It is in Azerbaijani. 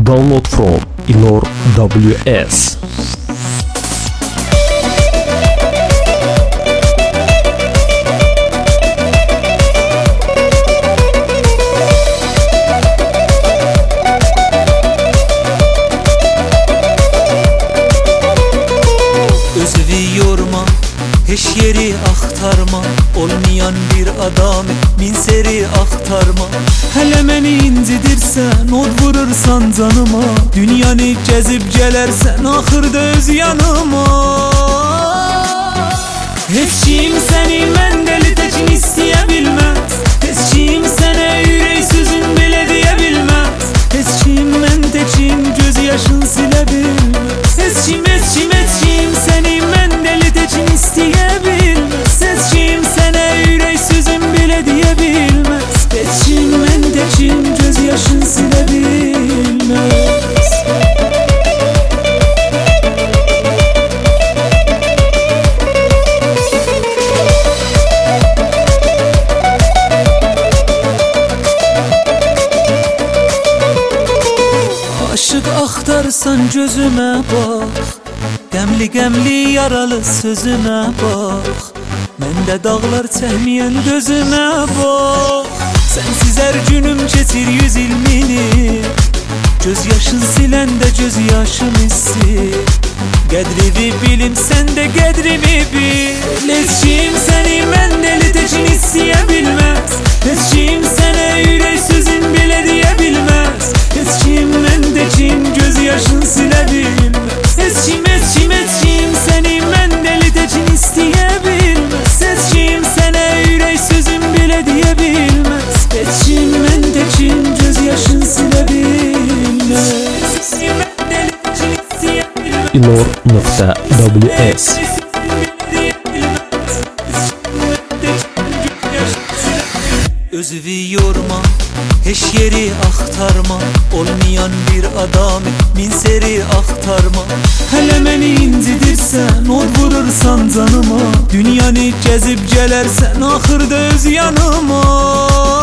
Download from Ilor WS. Özüvi yorma, heç yeri axtarma, olmayan bir adam min seri axtarma. Hələ məni incidirsən, od vurursan canıma, dünyanı gəzib gələrsən, axırda öz yanıma. Heç kim səni mən deli təkin istəyə bilməz, heç kim sənə ürək sözün belə deyə bilməz, heç kim mən təkin göz yaşın silə bilməz, heç kim səni mən deli təkin istəyə bilməz, heç kim sənə ürək sözün belə deyə bilməz, heç kim mən təkin göz yaşın silə bilməz. Aşık axtarsan gözümə bax, qəmli yaralı sözümə bax, məndə dağlar çəkməyən gözümə bax. Sənsiz hər günüm keçir 100 il minib, göz yaşın siləndə göz yaşım hissi, qədrimi bilim sən də qədrimi bil. Heç kim səni mən deli təkin istəyə bilməz, heç kim sənə ürək sözün belə deyə bilməz, heç kim məndəkin göz yaşın silə bilməz, heç kim səni mən deli təkin istəyə bilməz, heç kim sənə ürək sözün belə deyə bilməz, heç kim məndəkin göz yaşın silə bilməz. Ilor.WS. Özüvi yorma, heç yeri axtarma, olmayan bir adam min seri axtarma. Hələ məni incidirsən, od vurursan canıma, dünyanı gəzib gələrsən, axırda öz yanıma.